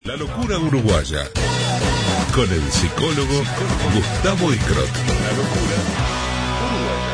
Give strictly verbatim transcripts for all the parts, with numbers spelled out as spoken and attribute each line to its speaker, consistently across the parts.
Speaker 1: La locura uruguaya, con el psicólogo Gustavo Icrot. La locura uruguaya.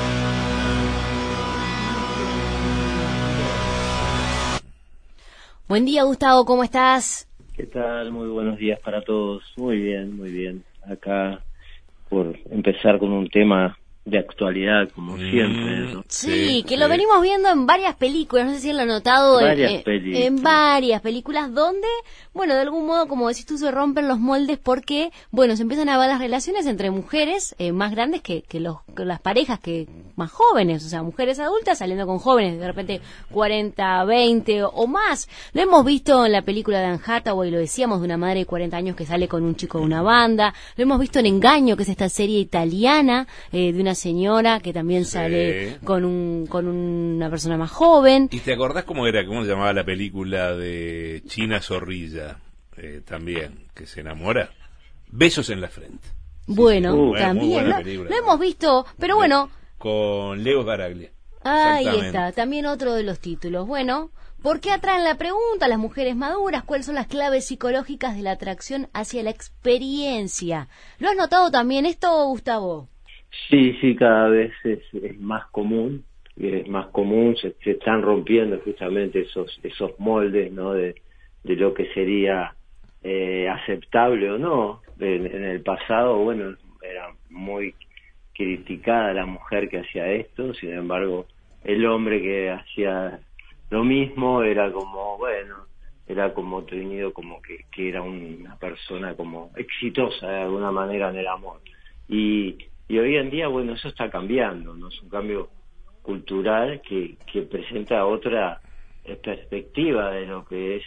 Speaker 2: Buen día, Gustavo, ¿cómo estás?
Speaker 3: ¿Qué tal? Muy buenos días para todos. Muy bien, muy bien. Acá por empezar con un tema de actualidad, como mm, siempre, ¿no?
Speaker 2: Sí, sí, que sí. Lo venimos viendo en varias películas, no sé si lo han notado,
Speaker 3: varias
Speaker 2: en,
Speaker 3: películas.
Speaker 2: en varias películas donde, bueno, de algún modo, como decís tú, se rompen los moldes porque, bueno, se empiezan a ver las relaciones entre mujeres eh, más grandes que, que, los, que las parejas que más jóvenes, o sea, mujeres adultas saliendo con jóvenes, de repente cuarenta, veinte o, o más. Lo hemos visto en la película de Anne Hathaway, lo decíamos, de una madre de cuarenta años que sale con un chico de una banda. Lo hemos visto en Engaño, que es esta serie italiana eh, de una señora que también sí. sale con un con una persona más joven.
Speaker 4: ¿Y te acordás cómo era, cómo se llamaba la película de China Zorrilla? Eh, también, que se enamora. Besos en la frente.
Speaker 2: Bueno,
Speaker 4: sí, sí. Uh,
Speaker 2: también, lo, lo hemos visto, pero bueno.
Speaker 4: Con Leo Garaglia.
Speaker 2: Ahí está, también otro de los títulos. Bueno, ¿por qué atraen la pregunta las mujeres maduras? ¿Cuáles son las claves psicológicas de la atracción hacia la experiencia? ¿Lo has notado también esto, Gustavo?
Speaker 3: Sí, sí, cada vez es, es más común, es más común, se, se están rompiendo justamente esos esos moldes, ¿no? De, de lo que sería eh, aceptable o no. En, en el pasado, bueno, era muy criticada la mujer que hacía esto, sin embargo, el hombre que hacía lo mismo era como, bueno, era como tenido como que, que era una persona como exitosa de alguna manera en el amor. Y Y hoy en día, bueno, eso está cambiando, ¿no? Es un cambio cultural que, que presenta otra perspectiva de lo que es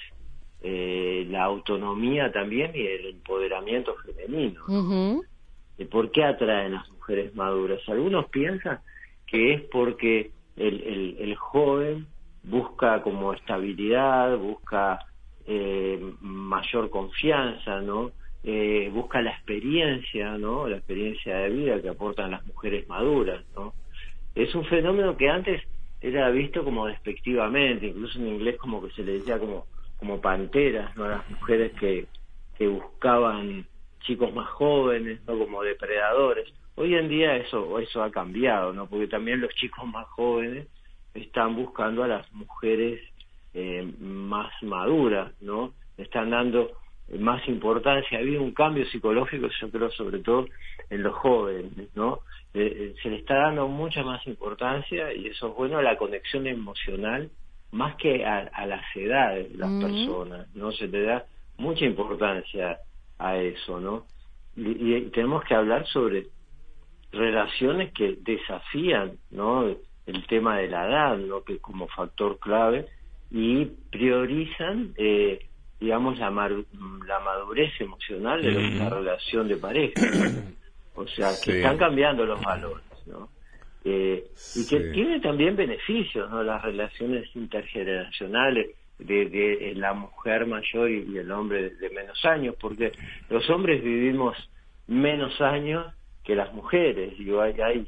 Speaker 3: eh, la autonomía también y el empoderamiento femenino, ¿no? Uh-huh. ¿De por qué atraen las mujeres maduras? Algunos piensan que es porque el, el, el joven busca como estabilidad, busca eh, mayor confianza, ¿no? Eh, busca la experiencia, ¿no? La experiencia de vida que aportan las mujeres maduras, ¿no? Es un fenómeno que antes era visto como despectivamente, incluso en inglés como que se le decía como como panteras, ¿no? A las mujeres que que buscaban chicos más jóvenes, ¿no? Como depredadores. Hoy en día eso eso ha cambiado, ¿no? Porque también los chicos más jóvenes están buscando a las mujeres eh, más maduras, ¿no? Están dando más importancia. Ha habido un cambio psicológico, yo creo, sobre todo en los jóvenes, ¿no? Eh, se le está dando mucha más importancia, y eso es bueno, a la conexión emocional, más que a, a las edades de las mm. personas, ¿no? Se le da mucha importancia a eso, ¿no? Y, y tenemos que hablar sobre relaciones que desafían, ¿no? El tema de la edad, ¿no? Que como factor clave, y priorizan eh, digamos, la, mar- la madurez emocional de mm. la relación de pareja, ¿no? O sea, que sí. están cambiando los valores, ¿no? Eh, sí. Y que tiene también beneficios, ¿no? Las relaciones intergeneracionales de, de la mujer mayor y, y el hombre de, de menos años, porque los hombres vivimos menos años que las mujeres. Digo, hay, hay,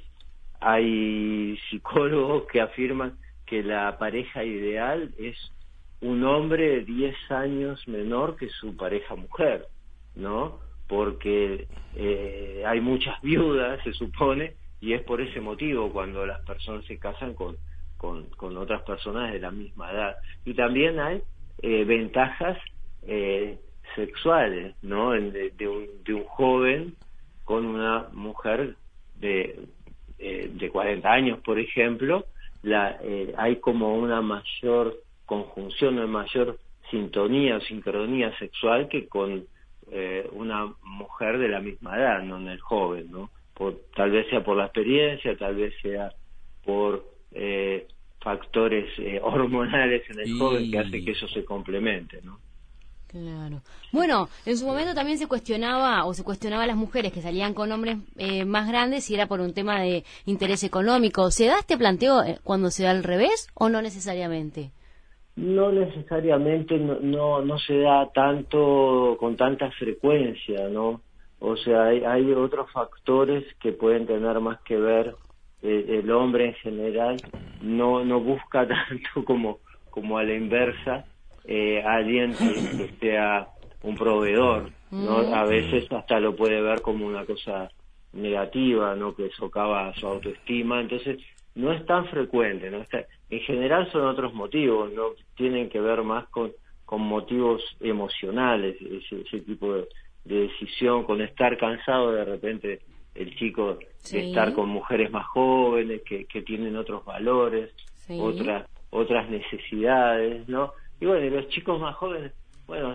Speaker 3: hay psicólogos que afirman que la pareja ideal es un hombre de diez años menor que su pareja mujer, ¿no? Porque eh, hay muchas viudas, se supone, y es por ese motivo cuando las personas se casan con, con, con otras personas de la misma edad. Y también hay eh, ventajas eh, sexuales, ¿no? De, de, un, de un joven con una mujer de, eh, de cuarenta años, por ejemplo, la, eh, hay como una mayor conjunción, una mayor sintonía o sincronía sexual que con eh, una mujer de la misma edad, no en el joven, ¿no? Por, tal vez sea por la experiencia, tal vez sea por eh, factores eh, hormonales en el y... joven que hace que eso se complemente, ¿no?
Speaker 2: Claro. Bueno, en su momento también se cuestionaba o se cuestionaba a las mujeres que salían con hombres eh, más grandes si era por un tema de interés económico. ¿Se da este planteo cuando se da al revés o no necesariamente?
Speaker 3: No necesariamente, no, no, no se da tanto, con tanta frecuencia, ¿no? O sea, hay, hay otros factores que pueden tener más que ver. Eh, el hombre en general no, no busca tanto como, como a la inversa, eh, alguien que, que sea un proveedor, ¿no?
Speaker 2: Mm.
Speaker 3: A veces hasta lo puede ver como una cosa negativa, ¿no? Que socava su autoestima, entonces no es tan frecuente, ¿no? Está, en general son otros motivos, ¿no? Tienen que ver más con, con motivos emocionales, ese, ese tipo de, de decisión, con estar cansado de repente el chico
Speaker 2: Sí.
Speaker 3: de estar con mujeres más jóvenes que, que tienen otros valores,
Speaker 2: Sí.
Speaker 3: otras otras necesidades, ¿no? Y bueno, y los chicos más jóvenes, bueno,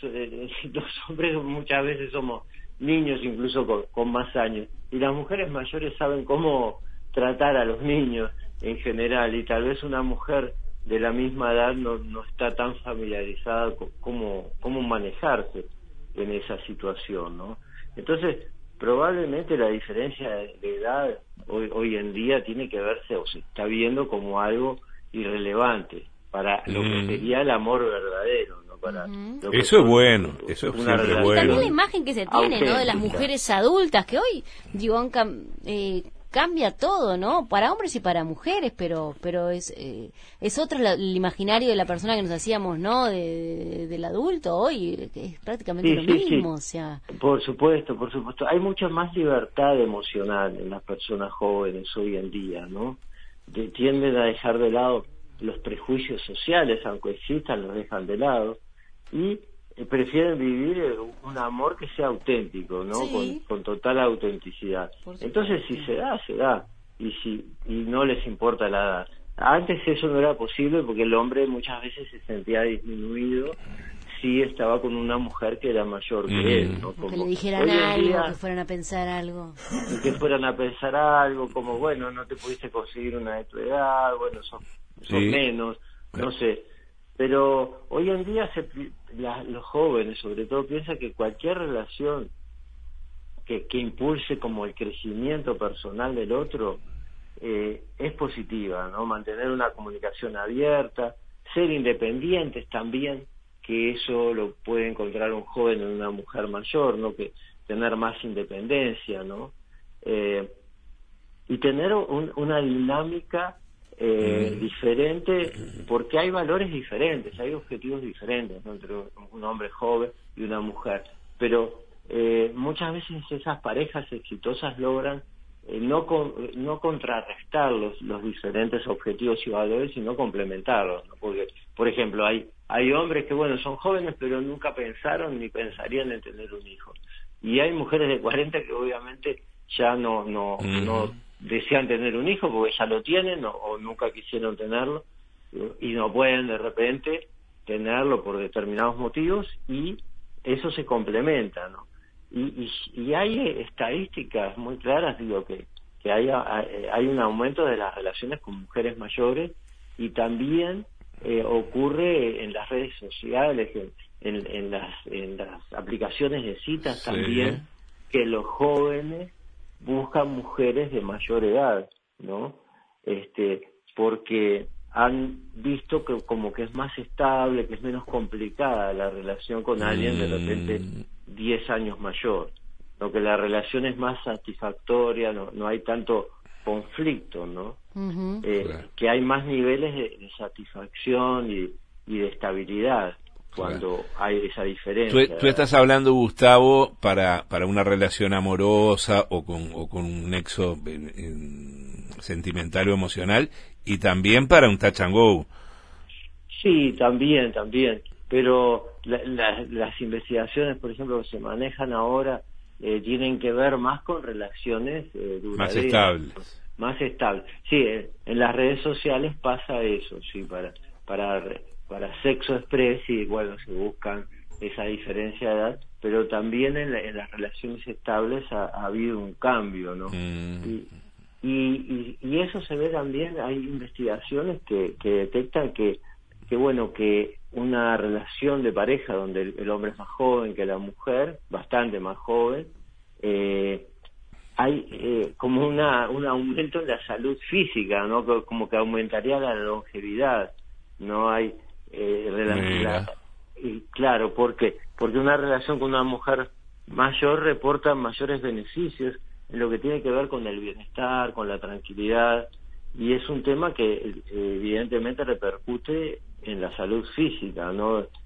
Speaker 3: los hombres muchas veces somos niños incluso con, con más años, y las mujeres mayores saben cómo tratar a los niños en general, y tal vez una mujer de la misma edad no, no está tan familiarizada con cómo, cómo manejarse en esa situación, ¿no? Entonces, probablemente la diferencia de edad hoy, hoy en día tiene que verse, o se está viendo como algo irrelevante para lo que sería el amor verdadero, ¿no? Para
Speaker 2: Uh-huh.
Speaker 3: lo que
Speaker 4: Eso es
Speaker 3: son
Speaker 4: bueno, eso es
Speaker 3: una
Speaker 4: siempre
Speaker 3: relación
Speaker 2: Y también
Speaker 4: bueno.
Speaker 2: la imagen que se tiene, ¿no? De las
Speaker 3: auténtica.
Speaker 2: mujeres adultas, que hoy, digo, han cam- eh, cambia todo, ¿no? Para hombres y para mujeres, pero pero es eh, es otro la- el imaginario de la persona que nos hacíamos, ¿no? De, de- del adulto hoy, que es prácticamente
Speaker 3: Sí,
Speaker 2: lo
Speaker 3: sí,
Speaker 2: mismo,
Speaker 3: sí.
Speaker 2: o sea.
Speaker 3: Por supuesto, por supuesto. Hay mucha más libertad emocional en las personas jóvenes hoy en día, ¿no? De- tienden a dejar de lado los prejuicios sociales, aunque existan, los dejan de lado, y eh, prefieren vivir eh, un amor que sea auténtico, ¿no?
Speaker 2: Sí.
Speaker 3: Con, con total autenticidad.
Speaker 2: Por supuesto.
Speaker 3: Entonces, si se da, se da, y si y no les importa la edad. Antes eso no era posible porque el hombre muchas veces se sentía disminuido si estaba con una mujer que era mayor que
Speaker 4: Mm.
Speaker 3: él, ¿no?
Speaker 2: O que
Speaker 3: Como
Speaker 2: le dijeran
Speaker 3: hoy en
Speaker 2: algo,
Speaker 3: día,
Speaker 2: que fueran a pensar algo.
Speaker 3: y que fueran a pensar algo, como bueno, no te pudiste conseguir una de tu edad, bueno, sos, sos
Speaker 4: Sí.
Speaker 3: menos, no sé. Pero hoy en día se, pi- la- los jóvenes sobre todo piensan que cualquier relación que, que impulse como el crecimiento personal del otro eh, es positiva, ¿no? Mantener una comunicación abierta, ser independientes también, que eso lo puede encontrar un joven en una mujer mayor, ¿no? Que tener más independencia, ¿no? Eh, y tener un, una dinámica eh,
Speaker 4: Mm.
Speaker 3: diferente, porque hay valores diferentes, hay objetivos diferentes, ¿no? Entre un hombre joven y una mujer, pero eh, muchas veces esas parejas exitosas logran eh, no con, no contrarrestar los, los diferentes objetivos y valores, sino complementarlos, ¿no? Porque, por ejemplo, hay hay hombres que, bueno, son jóvenes, pero nunca pensaron ni pensarían en tener un hijo, y hay mujeres de cuarenta que obviamente ya no no
Speaker 4: Mm.
Speaker 3: no desean tener un hijo porque ya lo tienen o, o nunca quisieron tenerlo, y no pueden de repente tenerlo por determinados motivos, y eso se complementa, ¿no? Y, y, y hay estadísticas muy claras, digo, que, que hay, hay un aumento de las relaciones con mujeres mayores, y también eh, ocurre en las redes sociales, en, en, en, las, en las aplicaciones de citas
Speaker 4: Sí.
Speaker 3: también, que los jóvenes buscan mujeres de mayor edad, ¿no? Este, porque han visto que como que es más estable, que es menos complicada la relación con alguien de repente diez años mayor, ¿no? Que la relación es más satisfactoria, no, no hay tanto conflicto, ¿no?
Speaker 2: Uh-huh.
Speaker 3: Eh,
Speaker 4: Claro.
Speaker 3: que hay más niveles de, de satisfacción y, y de estabilidad cuando hay esa diferencia.
Speaker 4: Tú, tú estás hablando, Gustavo, para, para una relación amorosa o con, o con un nexo en- en sentimental o emocional, y también para un touch and go.
Speaker 3: Sí, también, también. Pero la- la- las investigaciones, por ejemplo, que se manejan ahora, eh, tienen que ver más con relaciones eh, duraderas.
Speaker 4: Más estables.
Speaker 3: Más estables. Sí, eh, en las redes sociales pasa eso, sí, para para para sexo express, y bueno, se buscan esa diferencia de edad, pero también en, la- en las relaciones estables ha, ha habido un cambio, ¿no?
Speaker 4: Mm.
Speaker 3: Y, y, y, y eso se ve también, hay investigaciones que, que detectan que, que bueno, que una relación de pareja donde el, el hombre es más joven que la mujer, bastante más joven, eh, hay eh, como una un aumento en la salud física, ¿no? Co- Como que aumentaría la longevidad, no hay eh, rela-
Speaker 4: Mira.
Speaker 3: la- y claro, porque porque una relación con una mujer mayor reporta mayores beneficios en lo que tiene que ver con el bienestar, con la tranquilidad, y es un tema que eh, evidentemente repercute en la salud física, ¿no?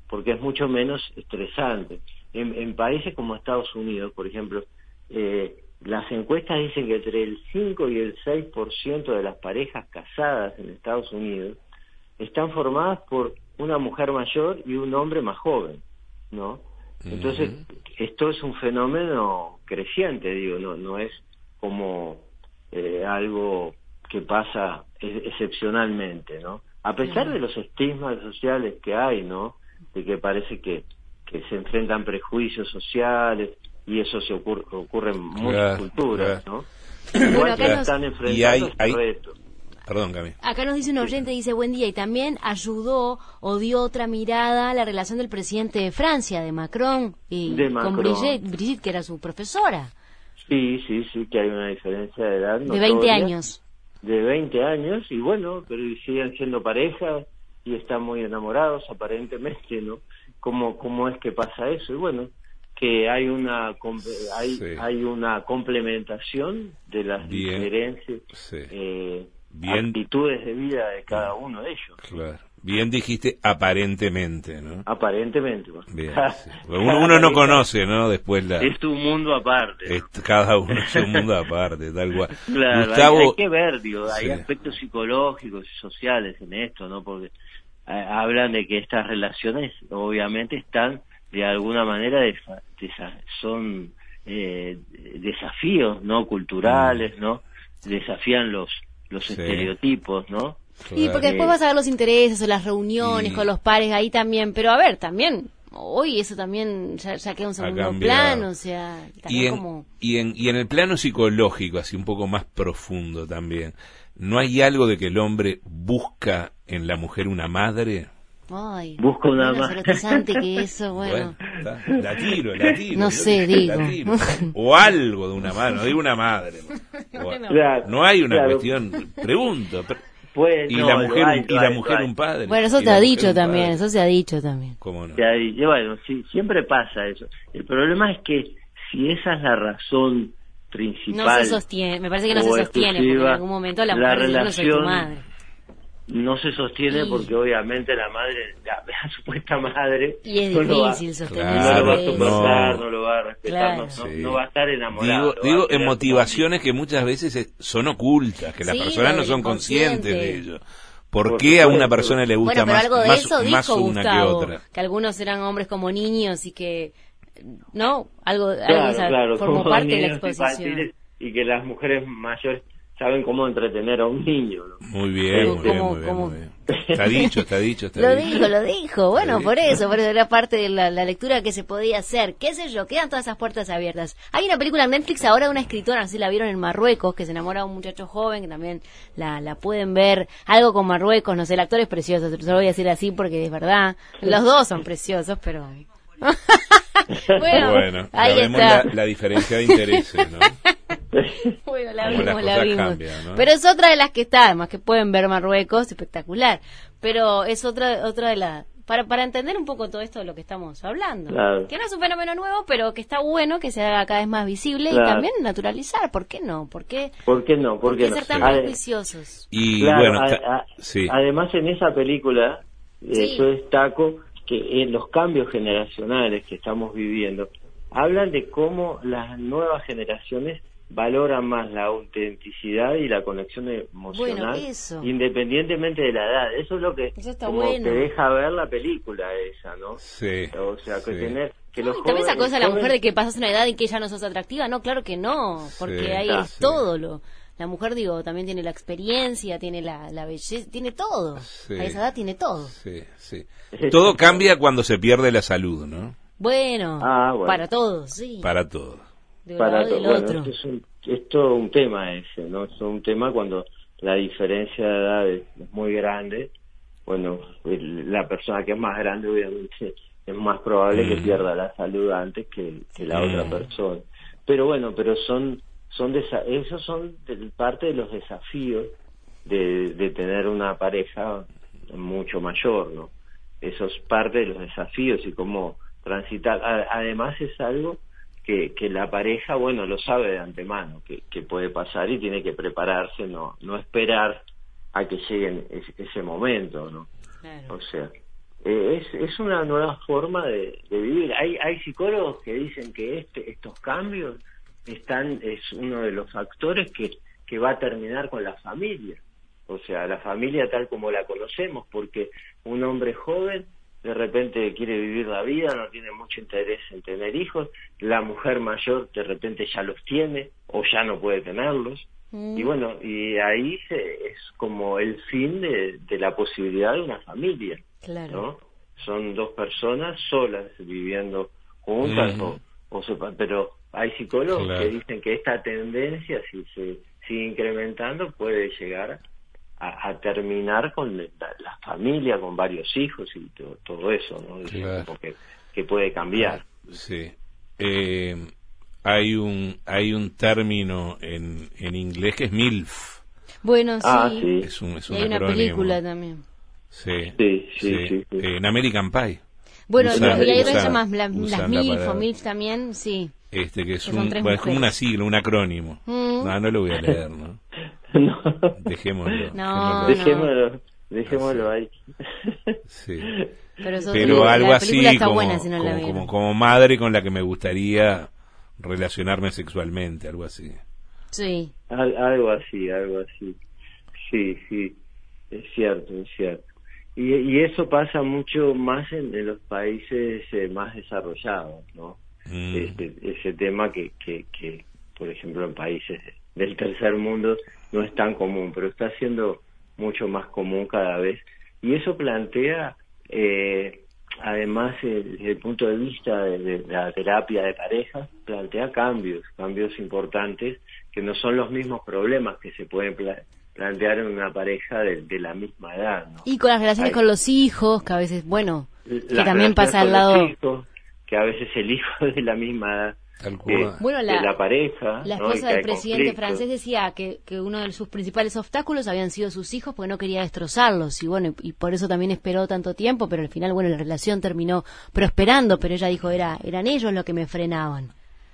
Speaker 3: porque es mucho menos estresante. En, en países como Estados Unidos, por ejemplo, eh, las encuestas dicen que entre el cinco y el seis por ciento de las parejas casadas en Estados Unidos están formadas por una mujer mayor y un hombre más joven, ¿no? Entonces, uh-huh. esto es un fenómeno creciente, digo, no no es como eh, algo que pasa ex- excepcionalmente, ¿no? A pesar uh-huh. de los estigmas sociales que hay, ¿no? De que parece que, que se enfrentan prejuicios sociales, y eso se ocurre, ocurre en muchas claro, culturas,
Speaker 4: claro.
Speaker 3: ¿no? Igual
Speaker 2: bueno,
Speaker 3: que
Speaker 2: nos...
Speaker 3: están enfrentando
Speaker 4: y hay,
Speaker 3: este
Speaker 4: hay...
Speaker 3: reto.
Speaker 4: Perdón, Cami.
Speaker 2: Acá nos dice un oyente, dice, buen día, y también ayudó o dio otra mirada a la relación del presidente de Francia, de Macron, y
Speaker 3: de
Speaker 2: con
Speaker 3: Macron.
Speaker 2: Brigitte, Brigitte, que era su profesora.
Speaker 3: Sí, sí, sí, que hay una diferencia de edad notoria,
Speaker 2: de veinte años.
Speaker 3: De veinte años, y bueno, pero siguen siendo pareja y están muy enamorados, aparentemente, ¿no? ¿Cómo, cómo es que pasa eso? Y bueno, que hay una hay sí. hay una complementación de las Bien. diferencias sí. eh, Bien. actitudes de vida de cada uno de ellos.
Speaker 4: Claro. Bien dijiste aparentemente, ¿no?
Speaker 3: Aparentemente. Bueno.
Speaker 4: Bien. Sí. Uno, uno no conoce, ¿no? Después la
Speaker 3: es un mundo aparte. ¿No?
Speaker 4: Es, cada uno es un mundo aparte, tal cual.
Speaker 3: Claro,
Speaker 4: Gustavo...
Speaker 3: hay, hay que ver, digo, hay
Speaker 4: sí.
Speaker 3: aspectos psicológicos y sociales en esto, ¿no? Porque eh, hablan de que estas relaciones obviamente están de alguna manera desa- desa- son eh, desafíos, ¿no? Culturales, ¿no? Desafían los los sí. estereotipos, ¿no?
Speaker 2: Claro. Y porque después vas a ver los intereses o las reuniones y... con los pares ahí también, pero a ver, también hoy eso también ya, ya queda un segundo plano, o sea,
Speaker 4: y en,
Speaker 2: como...
Speaker 4: y en y en el plano psicológico, así un poco más profundo también, ¿no hay algo de que el hombre busca en la mujer una madre?
Speaker 2: Ay,
Speaker 3: busco una más
Speaker 2: erotizante que eso, bueno,
Speaker 4: bueno la tiro, la tiro
Speaker 2: no sé, digo
Speaker 4: tiro. O algo de una madre, no digo una madre
Speaker 2: bueno.
Speaker 4: o, no hay una claro. cuestión, pregunto pre-
Speaker 3: pues,
Speaker 4: y
Speaker 3: no,
Speaker 4: la mujer
Speaker 3: hay,
Speaker 4: un, y la
Speaker 3: hay,
Speaker 4: mujer
Speaker 3: hay.
Speaker 4: un padre
Speaker 2: bueno, eso te ha dicho también, eso se ha dicho también.
Speaker 4: ¿Cómo no?
Speaker 3: Y bueno, sí, siempre pasa eso. El problema es que si esa es la razón principal,
Speaker 2: no se sostiene, me parece que no se sostiene, porque en algún momento la mujer
Speaker 3: la
Speaker 2: dice,
Speaker 3: relación,
Speaker 2: no soy tu madre.
Speaker 3: No se sostiene y... porque obviamente la madre, la, la supuesta madre,
Speaker 2: y es
Speaker 3: no
Speaker 2: difícil sostenerse.
Speaker 3: No lo va a soportar, no, no lo va a respetar,
Speaker 2: claro.
Speaker 3: no,
Speaker 4: sí.
Speaker 3: no, no va a estar enamorado.
Speaker 4: Digo, digo en motivaciones que muchas veces son ocultas, que las
Speaker 2: sí,
Speaker 4: personas no son conscientes de ello. ¿Por, ¿Por qué a una persona le gusta
Speaker 2: bueno, pero
Speaker 4: más,
Speaker 2: algo de
Speaker 4: más,
Speaker 2: eso
Speaker 4: más
Speaker 2: dijo
Speaker 4: una
Speaker 2: Gustavo,
Speaker 4: que otra?
Speaker 2: Que algunos eran hombres como niños y que, ¿no? Algo,
Speaker 3: claro,
Speaker 2: algo esa,
Speaker 3: claro,
Speaker 2: formó parte de la exposición.
Speaker 3: Y que las mujeres mayores saben cómo entretener a un niño, ¿no?
Speaker 4: Muy bien, muy bien, muy bien, muy bien. Está dicho, está dicho, está
Speaker 2: lo
Speaker 4: dicho.
Speaker 2: dijo, lo dijo. Bueno, por eso, por eso era parte de la, la lectura que se podía hacer. ¿Qué sé yo? Quedan todas esas puertas abiertas. Hay una película en Netflix ahora de una escritora, no sé si la vieron, en Marruecos, que se enamora de un muchacho joven, que también la, la pueden ver. Algo con Marruecos, no sé, el actor es precioso, se lo voy a decir así porque es verdad. Los dos son preciosos, pero... bueno,
Speaker 4: bueno,
Speaker 2: ahí
Speaker 4: ya vemos
Speaker 2: está.
Speaker 4: La, la diferencia de intereses, ¿no?
Speaker 2: Bueno, la
Speaker 4: Como
Speaker 2: vimos, la vimos.
Speaker 4: Cambian, ¿no?
Speaker 2: Pero es otra de las que está, además que pueden ver Marruecos, espectacular. Pero es otra otra de las... Para, para entender un poco todo esto de lo que estamos hablando.
Speaker 3: Claro.
Speaker 2: Que no es un fenómeno nuevo, pero que está bueno que se haga cada vez más visible claro. y también naturalizar. ¿Por qué no? ¿Por qué,
Speaker 3: ¿Por qué no? ¿Por,
Speaker 2: ¿por qué
Speaker 3: no?
Speaker 2: ser tan
Speaker 3: Ade-
Speaker 2: prejuiciosos?
Speaker 4: Y
Speaker 3: claro,
Speaker 4: bueno,
Speaker 3: a,
Speaker 4: ta-
Speaker 3: a,
Speaker 4: sí.
Speaker 3: además en esa película eh,
Speaker 2: Sí.
Speaker 3: yo destaco que en los cambios generacionales que estamos viviendo hablan de cómo las nuevas generaciones valoran más la autenticidad y la conexión emocional,
Speaker 2: bueno, eso.
Speaker 3: independientemente de la edad. Eso es lo que
Speaker 2: Eso está
Speaker 3: como
Speaker 2: bueno.
Speaker 3: te deja ver la película esa, ¿no?
Speaker 4: Sí.
Speaker 3: O sea, que
Speaker 4: sí.
Speaker 3: tener que
Speaker 2: No,
Speaker 3: los
Speaker 2: y también esa
Speaker 3: jóvenes-
Speaker 2: cosa de la
Speaker 3: jóvenes-
Speaker 2: mujer de que pasas una edad en que ya no sos atractiva, no, claro que no, porque
Speaker 4: Sí,
Speaker 2: ahí
Speaker 3: ah,
Speaker 2: es
Speaker 4: sí.
Speaker 2: todo lo... La mujer, digo, también tiene la experiencia, tiene la, la belleza, tiene todo.
Speaker 4: Sí.
Speaker 2: A esa edad tiene todo.
Speaker 4: Sí, sí. Todo cambia cuando se pierde la salud, ¿no?
Speaker 2: Bueno,
Speaker 3: Ah, bueno.
Speaker 2: para todos, sí.
Speaker 4: Para todos.
Speaker 2: De un
Speaker 3: para
Speaker 2: lado y
Speaker 3: to-
Speaker 2: del
Speaker 3: bueno,
Speaker 2: otro.
Speaker 3: esto es, un, es todo un tema ese, ¿no? Es un tema cuando la diferencia de edad es, es muy grande. Bueno, el- la persona que es más grande obviamente es más probable
Speaker 4: Mm.
Speaker 3: que pierda la salud antes que, que la
Speaker 4: Mm.
Speaker 3: otra persona. Pero bueno, pero son son desa- esos son de- parte de los desafíos de, de tener una pareja mucho mayor, ¿no? Eso es parte de los desafíos y cómo transitar. A- además es algo que, que la pareja, bueno, lo sabe de antemano, que, que puede pasar y tiene que prepararse, no no esperar a que llegue ese, ese momento, ¿no?
Speaker 2: Claro.
Speaker 3: O sea, eh, es, es una nueva forma de, de vivir. Hay, hay psicólogos que dicen que este, estos cambios están es uno de los factores que, que va a terminar con la familia. O sea, la familia tal como la conocemos, porque un hombre joven de repente quiere vivir la vida, no tiene mucho interés en tener hijos, la mujer mayor de repente ya los tiene o ya no puede tenerlos, mm. y bueno, y ahí se, es como el fin de, de la posibilidad de una familia, claro. ¿no? Son dos personas solas viviendo juntas, mm. o, o se, pero hay psicólogos claro. que dicen que esta tendencia, si se sigue incrementando, puede llegar A, a terminar con la, la familia, con varios hijos y todo, todo eso, ¿no? Claro. Que, que puede cambiar.
Speaker 4: Sí. Eh, hay un hay un término en, en inglés que es MILF.
Speaker 2: Bueno, sí.
Speaker 3: Ah, sí.
Speaker 4: Es un, es un
Speaker 2: y hay
Speaker 4: acrónimo.
Speaker 2: Una película también.
Speaker 4: Sí.
Speaker 3: Sí, sí,
Speaker 4: sí.
Speaker 3: sí, sí.
Speaker 4: En American Pie.
Speaker 2: Bueno,
Speaker 4: usan,
Speaker 2: y hay
Speaker 4: usan,
Speaker 2: otras más, la, las MILF
Speaker 4: para...
Speaker 2: o MILF también, sí.
Speaker 4: Este que es,
Speaker 2: que
Speaker 4: un, bueno, es como una sigla, un acrónimo. Mm. No, no lo voy a leer, ¿no?
Speaker 3: No.
Speaker 4: Dejémoslo.
Speaker 2: No,
Speaker 3: dejémoslo, no. dejémoslo ahí.
Speaker 4: Sí.
Speaker 2: Pero,
Speaker 4: Pero algo así como,
Speaker 2: buena, si no
Speaker 4: como, como, como madre con la que me gustaría relacionarme sexualmente, algo así.
Speaker 2: Sí.
Speaker 3: Al, algo así, algo así. Sí, sí, es cierto, es cierto. Y, y eso pasa mucho más en, en los países eh, más desarrollados, ¿no? Mm. Este, ese tema que, que, que, por ejemplo, en países del tercer mundo no es tan común, pero está siendo mucho más común cada vez. Y eso plantea, eh, además, eh, desde el punto de vista de, de la terapia de pareja, plantea cambios, cambios importantes, que no son los mismos problemas que se pueden pla- plantear en una pareja de, de la misma edad, ¿no?
Speaker 2: Y con las relaciones Hay, con los hijos, que a veces, bueno, que también pasa al
Speaker 3: con
Speaker 2: lado...
Speaker 3: los hijos, que a veces el hijo es de la misma edad eh,
Speaker 2: bueno, la,
Speaker 3: de la pareja,
Speaker 2: la
Speaker 3: ¿no?
Speaker 2: esposa del presidente francés decía que, que uno de sus principales obstáculos habían sido sus hijos porque no quería destrozarlos, y bueno, y por eso también esperó tanto tiempo, pero al final, bueno, la relación terminó prosperando, pero ella dijo, era eran ellos los que me frenaban.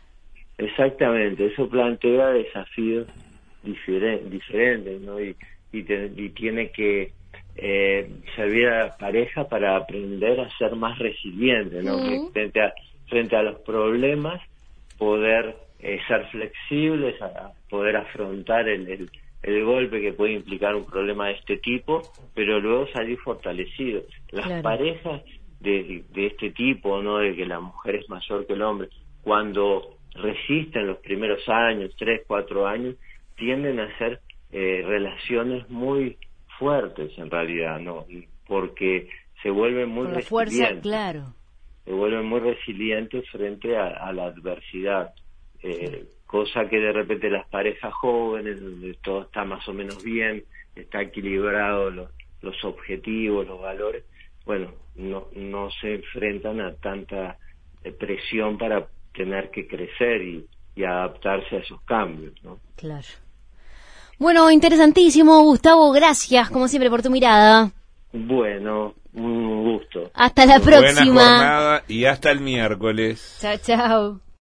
Speaker 3: Exactamente, eso plantea desafíos diferen, diferentes, ¿no? Y, y, te, y tiene que eh, servir a la pareja para aprender a ser más resiliente, ¿no? Mm. Frente a, frente a los problemas, poder eh, ser flexibles, a poder afrontar el, el, el golpe que puede implicar un problema de este tipo, pero luego salir fortalecidos. Las claro. parejas de, de este tipo, ¿no? De que la mujer es mayor que el hombre, cuando resisten los primeros años, tres, cuatro años, tienden a ser eh, relaciones muy fuertes en realidad, ¿no? Porque se vuelven muy
Speaker 2: Con la
Speaker 3: resilientes.
Speaker 2: Fuerza, claro.
Speaker 3: Se vuelven muy resilientes frente a, a la adversidad, eh, sí. cosa que de repente las parejas jóvenes, donde todo está más o menos bien, está equilibrado los, los objetivos, los valores, bueno, no, no se enfrentan a tanta presión para tener que crecer y, y adaptarse a esos cambios, ¿no?
Speaker 2: Claro. Bueno, interesantísimo, Gustavo, gracias, como siempre, por tu mirada.
Speaker 3: Bueno, un gusto.
Speaker 2: Hasta la próxima.
Speaker 4: Buena jornada y hasta el miércoles.
Speaker 2: Chao, chao.